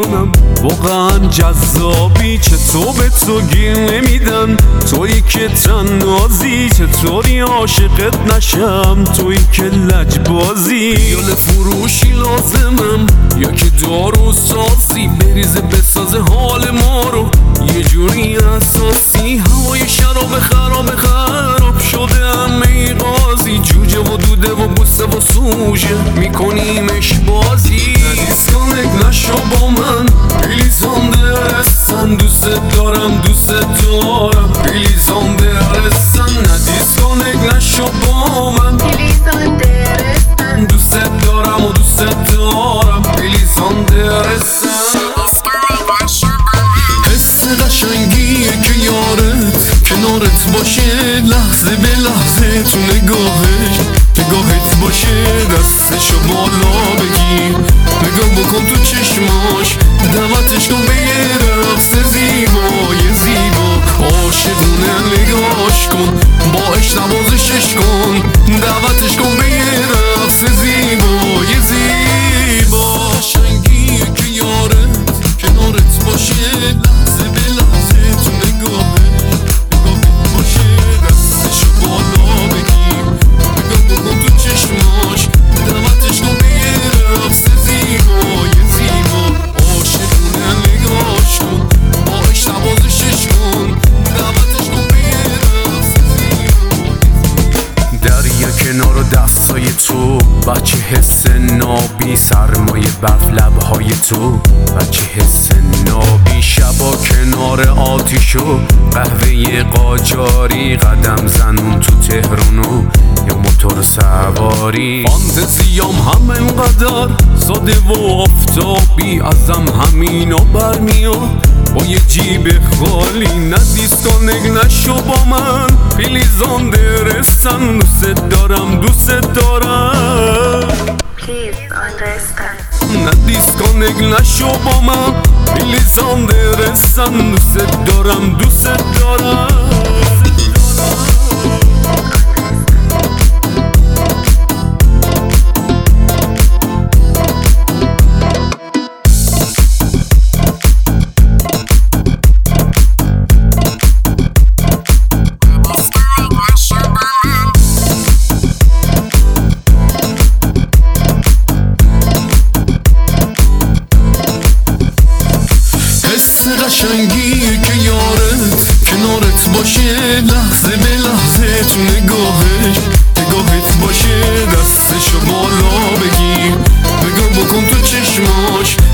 میکنم واقعا جذابی، چطور به تو گیر نمیدن؟ تویی که تنازی، چطوری عاشقت نشم؟ تویی که لجبازی، یال فروشی لازمم یا که دارو سازی بریزه بسازه حال ما رو یه جوری اساسی. هوای شراب خراب شده همه قاضی، جوجه و دوده و بوسه و سوژه میکنیمش بازی. ندیسکانک نشو با من پلیزان درستن، دوست دارم پلیزان درستن. ندیسکانک نشو با من پلیزان درستن، دوست دارم پلیزان درستن. حس قشنگیه که یارت کنارت باشه، لحظه به لحظه تو نگاهت باشه، دستشو بالا بگیر، نگاه بکن تو چشماش، دعوتش کن به یه رقص زیبای زیبا. عاشقونه نگاش کن، با عشق نوازشش کن، دعوتش کن به یه رقص زیبای زیبا. قشنگیه که یارت کنارت باشه، لحظه به لحظه تو نگاهت باشه، دستشو بالا بگیر، نگاه بکن تو چشماش، دعوتش کن به یه رقص زیبای زیبا. عاشقونه نگاش کن، با عشق نوازشش کن، دعوتش کن به یه رقص زیبا. دریا کنار دستای تو، بچه حس نابی، سرمایه برف لبهای تو، بچه حس نابی. شبا کنار آتیشو قهوه قاجاری، قدم زنون تو تهرانو یا موتور سواری. فانتزیام هم انقدر ساده و آفتابی، ازم همینا برمیاد با یه جیب خالی. ندیسکانک نشو با من پلیزان درستن، دوست دارم Please understand. ندیسکانک نشو با من پلیزان درستن، دوست دارم. قشنگیه که یارت کنارت باشه، لحظه به لحظه تو نگاهت باشه، دستشو بالا بگیر، نگاه بکن تو چشماش،